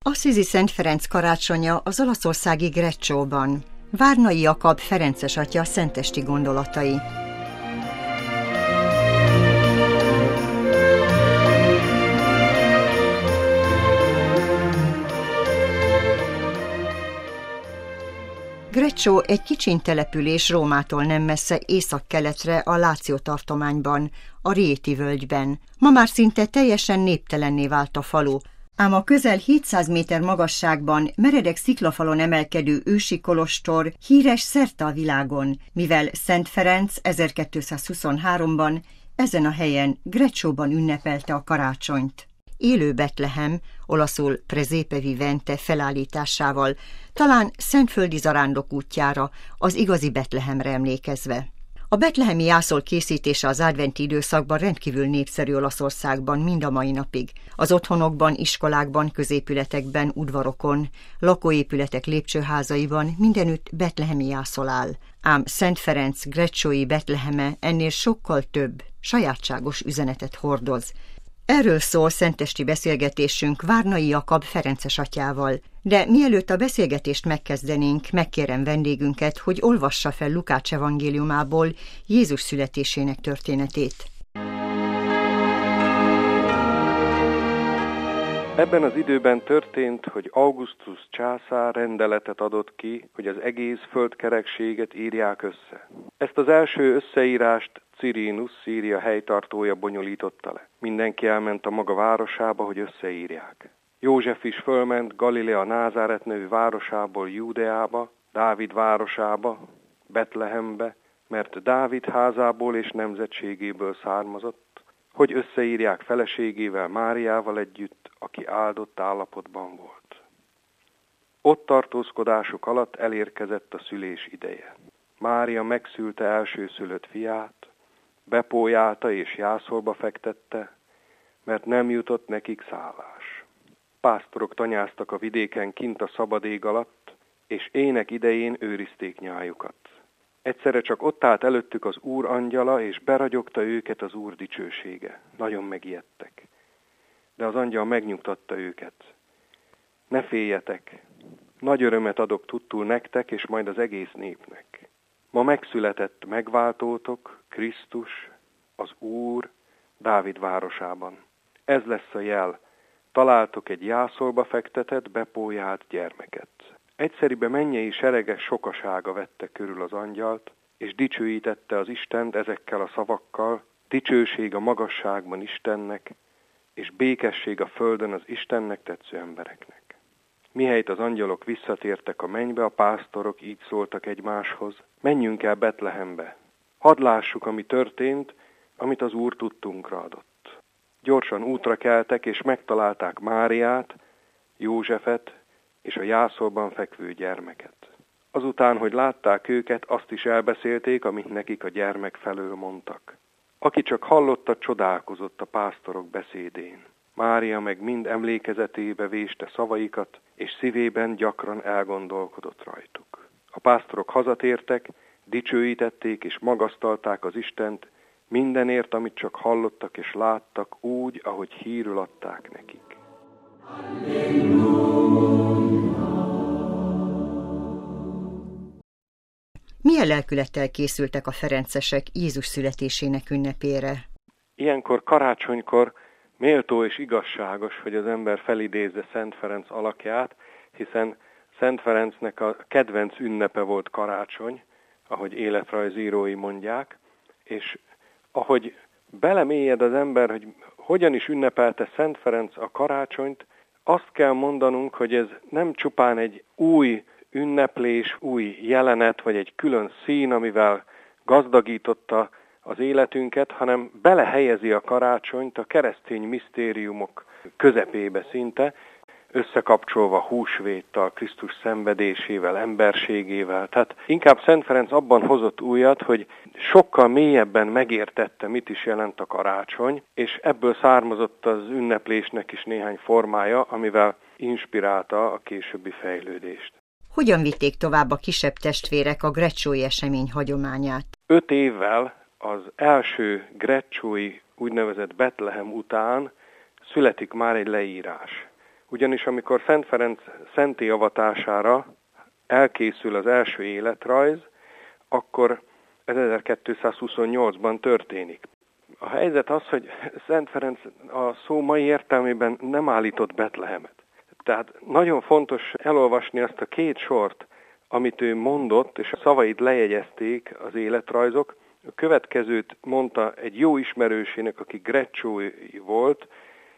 Assisi Szent Ferenc karácsonya az olaszországi Greccióban. Várnai Jakab ferences atya szentesti gondolatai. Greccio egy kicsiny település Rómától nem messze északkeletre a Láció tartományban, a Rieti völgyben. Ma már szinte teljesen néptelenné vált a falu, ám a közel 700 méter magasságban meredek sziklafalon emelkedő ősi kolostor híres szerte a világon, mivel Szent Ferenc 1223-ban ezen a helyen Greccióban ünnepelte a karácsonyt. Élő Betlehem, olaszul Presepe Vivente felállításával, talán szentföldi zarándok útjára, az igazi Betlehemre emlékezve. A betlehemi jászol készítése az adventi időszakban rendkívül népszerű Olaszországban mind a mai napig. Az otthonokban, iskolákban, középületekben, udvarokon, lakóépületek lépcsőházaiban mindenütt betlehemi jászol áll. Ám Szent Ferenc grecciói Betleheme ennél sokkal több, sajátságos üzenetet hordoz. Erről szól szentesti beszélgetésünk Várnai Jakab ferences atyával, de mielőtt a beszélgetést megkezdenénk, megkérem vendégünket, hogy olvassa fel Lukács evangéliumából Jézus születésének történetét. Ebben az időben történt, hogy Augustus császár rendeletet adott ki, hogy az egész földkerekséget írják össze. Ezt az első összeírást Cirinus, Szíria helytartója bonyolította le. Mindenki elment a maga városába, hogy összeírják. József is fölment Galilea Názáret nevű városából Júdeába, Dávid városába, Betlehembe, mert Dávid házából és nemzetségéből származott, hogy összeírják feleségével Máriával együtt, aki áldott állapotban volt. Ott tartózkodásuk alatt elérkezett a szülés ideje. Mária megszülte elsőszülött fiát, bepójálta és jászolba fektette, mert nem jutott nekik szállás. Pásztorok tanyáztak a vidéken kint a szabad ég alatt, és ének idején őrizték nyájukat. Egyszerre csak ott állt előttük az Úr angyala, és beragyogta őket az Úr dicsősége. Nagyon megijedtek. De az angyal megnyugtatta őket. Ne féljetek, nagy örömet adok tudtul nektek, és majd az egész népnek. Ma megszületett megváltótok, Krisztus, az Úr, Dávid városában. Ez lesz a jel, találtok egy jászolba fektetett, bepójált gyermeket. Egyszeribe mennyei serege sokasága vette körül az angyalt, és dicsőítette az Istent ezekkel a szavakkal, dicsőség a magasságban Istennek, és békesség a földön az Istennek tetsző embereknek. Mihelyt az angyalok visszatértek a mennybe, a pásztorok így szóltak egymáshoz: menjünk el Betlehembe, hadd lássuk, ami történt, amit az Úr tudtunkra adott. Gyorsan útra keltek, és megtalálták Máriát, Józsefet és a jászolban fekvő gyermeket. Azután, hogy látták őket, azt is elbeszélték, amit nekik a gyermek felől mondtak. Aki csak hallotta, csodálkozott a pásztorok beszédén. Mária meg mind emlékezetébe véste szavaikat, és szívében gyakran elgondolkodott rajtuk. A pásztorok hazatértek, dicsőítették és magasztalták az Istent mindenért, amit csak hallottak és láttak, úgy, ahogy hírül adták nekik. Milyen lelkülettel készültek a ferencesek Jézus születésének ünnepére? Ilyenkor, karácsonykor méltó és igazságos, hogy az ember felidézze Szent Ferenc alakját, hiszen Szent Ferencnek a kedvenc ünnepe volt karácsony, ahogy életrajzírói mondják, és ahogy belemélyed az ember, hogy hogyan is ünnepelte Szent Ferenc a karácsonyt, azt kell mondanunk, hogy ez nem csupán egy új ünneplés, új jelenet, vagy egy külön szín, amivel gazdagította az életünket, hanem belehelyezi a karácsonyt a keresztény misztériumok közepébe szinte, összekapcsolva húsvéttal, Krisztus szenvedésével, emberségével. Tehát inkább Szent Ferenc abban hozott újat, hogy sokkal mélyebben megértette, mit is jelent a karácsony, és ebből származott az ünneplésnek is néhány formája, amivel inspirálta a későbbi fejlődést. Hogyan vitték tovább a kisebb testvérek a grecciói esemény hagyományát? 5 évvel az első grecciói úgynevezett Betlehem után születik már egy leírás. Ugyanis amikor Szent Ferenc szentté avatására elkészül az első életrajz, akkor ez 1228-ban történik. A helyzet az, hogy Szent Ferenc a szó mai értelmében nem állított Betlehemet. Tehát nagyon fontos elolvasni azt a két sort, amit ő mondott, és a szavait lejegyezték az életrajzok. A következőt mondta egy jó ismerősének, aki Greccsói volt,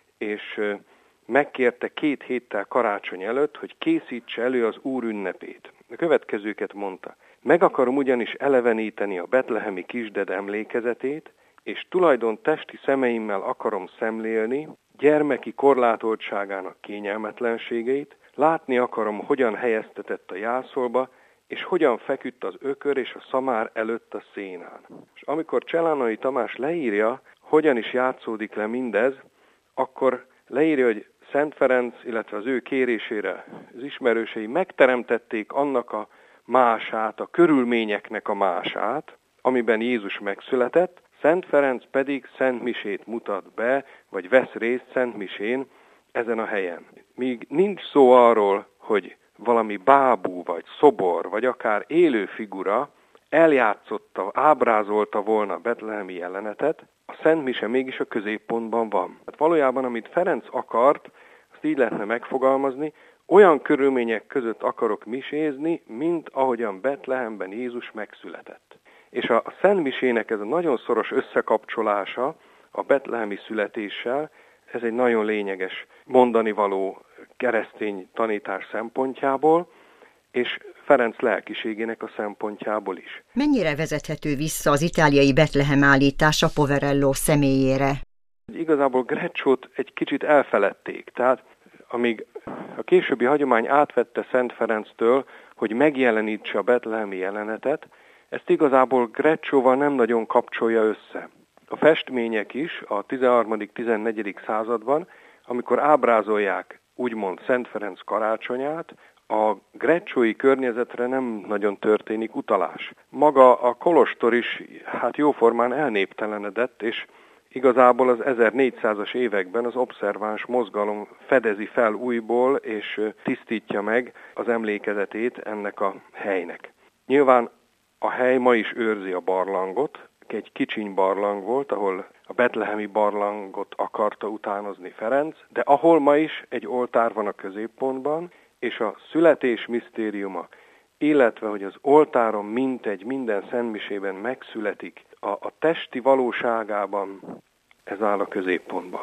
és megkérte 2 héttel karácsony előtt, hogy készítse elő az Úr ünnepét. A következőket mondta: meg akarom ugyanis eleveníteni a betlehemi kisded emlékezetét, és tulajdon testi szemeimmel akarom szemlélni gyermeki korlátoltságának kényelmetlenségeit, látni akarom, hogyan helyeztetett a jászolba, és hogyan feküdt az ökör és a szamár előtt a szénán. És amikor Cselánai Tamás leírja, hogyan is játszódik le mindez, akkor leírja, hogy Szent Ferenc, illetve az ő kérésére az ismerősei megteremtették annak a mását, a körülményeknek a mását, amiben Jézus megszületett, Szent Ferenc pedig Szent Misét mutat be, vagy vesz részt Szent Misén ezen a helyen. Míg nincs szó arról, hogy valami bábú, vagy szobor, vagy akár élő figura eljátszotta, ábrázolta volna a betlehemi jelenetet, a Szent Mise mégis a középpontban van. Hát valójában, amit Ferenc akart, azt így lehetne megfogalmazni, olyan körülmények között akarok misézni, mint ahogyan Betlehemben Jézus megszületett. És a Szent Misének ez a nagyon szoros összekapcsolása a betlehemi születéssel, ez egy nagyon lényeges mondanivaló keresztény tanítás szempontjából, és Ferenc lelkiségének a szempontjából is. Mennyire vezethető vissza az itáliai Betlehem állítása Poverello személyére? Igazából Greccsót egy kicsit elfeledték, tehát amíg a későbbi hagyomány átvette Szent Ferenctől, hogy megjelenítse a betlehemi jelenetet, ezt igazából Greccsóval nem nagyon kapcsolja össze. A festmények is a 13.-14. században, amikor ábrázolják úgymond Szent Ferenc karácsonyát, a greccsói környezetre nem nagyon történik utalás. Maga a kolostor is jóformán elnéptelenedett, és igazából az 1400-as években az obszerváns mozgalom fedezi fel újból, és tisztítja meg az emlékezetét ennek a helynek. Nyilván a hely ma is őrzi a barlangot, egy kicsiny barlang volt, ahol a betlehemi barlangot akarta utánozni Ferenc, de ahol ma is egy oltár van a középpontban, és a születés misztériuma, illetve hogy az oltáron minden szentmisében megszületik, a testi valóságában ez áll a középpontban.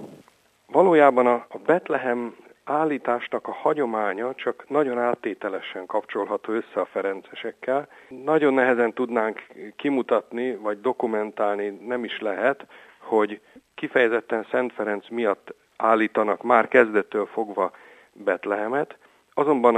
Valójában a Betlehem állításnak a hagyománya csak nagyon áttételesen kapcsolható össze a ferencesekkel. Nagyon nehezen tudnánk kimutatni, vagy dokumentálni, nem is lehet, hogy kifejezetten Szent Ferenc miatt állítanak már kezdettől fogva Betlehemet. Azonban a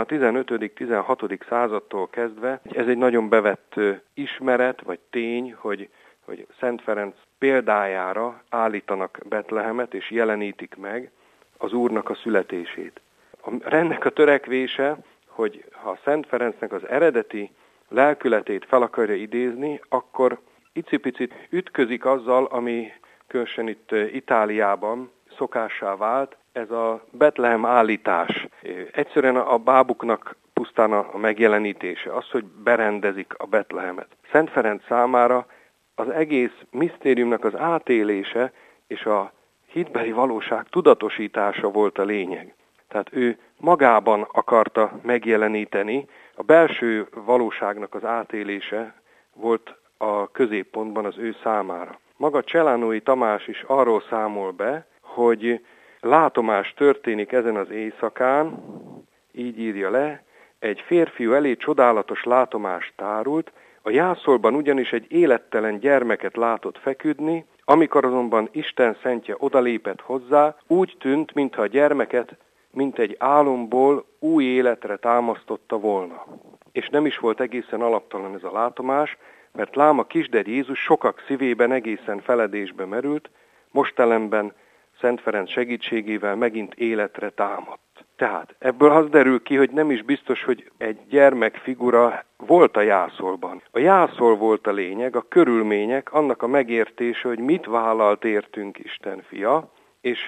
15.-16. századtól kezdve ez egy nagyon bevett ismeret, vagy tény, hogy Szent Ferenc példájára állítanak Betlehemet, és jelenítik meg az Úrnak a születését. Ennek a törekvése, hogy ha Szent Ferencnek az eredeti lelkületét fel akarja idézni, akkor icipicit ütközik azzal, ami különösen itt Itáliában szokássá vált, ez a Betlehem állítás. Egyszerűen a bábuknak pusztán a megjelenítése, az, hogy berendezik a Betlehemet. Szent Ferenc számára az egész misztériumnak az átélése és a hitbeli valóság tudatosítása volt a lényeg. Tehát ő magában akarta megjeleníteni, a belső valóságnak az átélése volt a középpontban az ő számára. Maga Cselánói Tamás is arról számol be, hogy látomás történik ezen az éjszakán, így írja le, egy férfiú elé csodálatos látomás tárult, a jászolban ugyanis egy élettelen gyermeket látott feküdni, amikor azonban Isten szentje odalépett hozzá, úgy tűnt, mintha a gyermeket, mint egy álomból új életre támasztotta volna. És nem is volt egészen alaptalan ez a látomás, mert lám a kisded Jézus sokak szívében egészen feledésbe merült, mostelenben Szent Ferenc segítségével megint életre támadt. Tehát ebből az derül ki, hogy nem is biztos, hogy egy gyermekfigura volt a jászolban. A jászol volt a lényeg, a körülmények, annak a megértése, hogy mit vállalt értünk Isten fia, és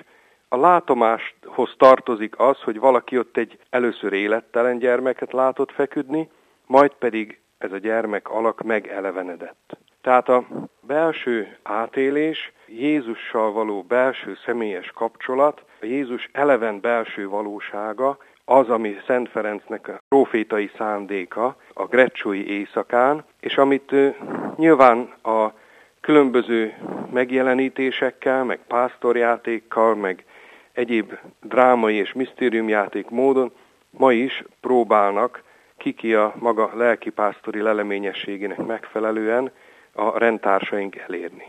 A látomáshoz tartozik az, hogy valaki ott egy először élettelen gyermeket látott feküdni, majd pedig ez a gyermek alak megelevenedett. Tehát a belső átélés, Jézussal való belső személyes kapcsolat, a Jézus eleven belső valósága az, ami Szent Ferencnek a prófétai szándéka a greccsói éjszakán, és amit nyilván a különböző megjelenítésekkel, meg pásztorjátékkal, meg egyéb drámai és misztériumjáték módon ma is próbálnak ki a maga lelkipásztori leleményességének megfelelően a rendtársaink elérni.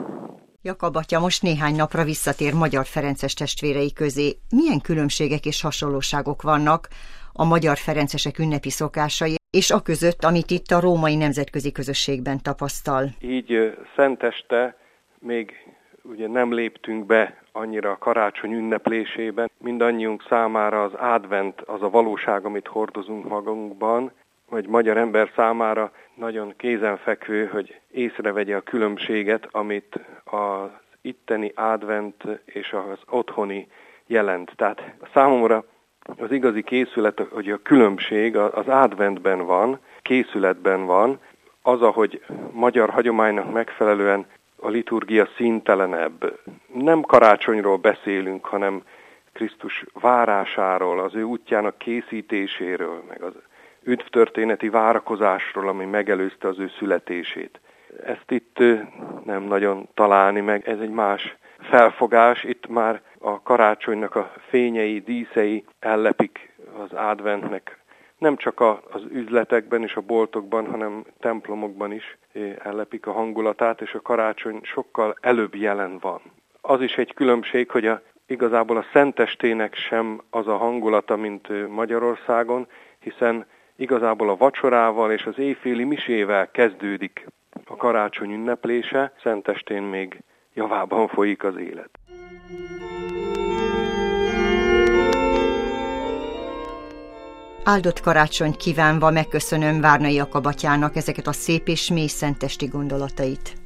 Jakab atya most néhány napra visszatér Magyar Ferences testvérei közé. Milyen különbségek és hasonlóságok vannak a magyar ferencesek ünnepi szokásai és a között, amit itt a római nemzetközi közösségben tapasztal? Így szenteste még ugye nem léptünk be annyira a karácsony ünneplésében. Mindannyiunk számára az advent az a valóság, amit hordozunk magunkban, vagy magyar ember számára nagyon kézenfekvő, hogy észrevegye a különbséget, amit az itteni advent és az otthoni jelent. Tehát számomra az igazi készület, hogy a különbség az adventben van, készületben van, az, ahogy magyar hagyománynak megfelelően a liturgia színtelenebb. Nem karácsonyról beszélünk, hanem Krisztus várásáról, az ő útjának készítéséről, meg az üdvtörténeti várakozásról, ami megelőzte az ő születését. Ezt itt nem nagyon találni meg, ez egy más felfogás. Itt már a karácsonynak a fényei, díszei ellepik az adventnek. Nem csak az üzletekben és a boltokban, hanem templomokban is ellepik a hangulatát, és a karácsony sokkal előbb jelen van. Az is egy különbség, hogy igazából a szentestének sem az a hangulata, mint Magyarországon, hiszen igazából a vacsorával és az éjféli misével kezdődik a karácsony ünneplése, szentestén még javában folyik az élet. Áldott karácsonyt kívánva megköszönöm Várnai Jakab atyának ezeket a szép és mély szentesti gondolatait.